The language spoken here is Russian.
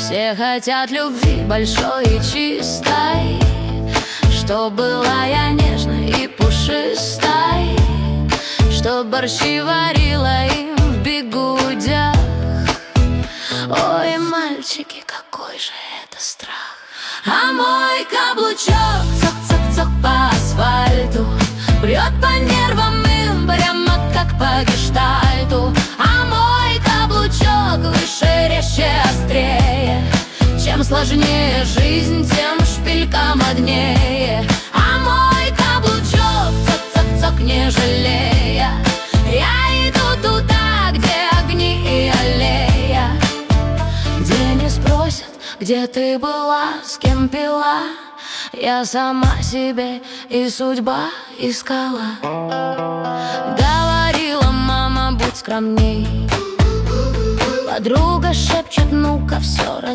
Все хотят любви большой и чистой, чтоб была я нежной и пушистой, чтоб борщи варила им в бигудях. Ой, мальчики, какой же это страх! А мой каблучок цок-цок-цок по асфальту, бьет по нервам им прямо как по гештальту. А мой каблучок выше, резче, острее. Чем сложнее жизнь, тем шпилька моднее. А мой каблучок цок-цок-цок не жалея. Я иду туда, где огни и аллея, где не спросят, где ты была, с кем пила. Я сама себе и судьба искала. Говорила мама, будь скромней. Подруга шепчет, ну-ка все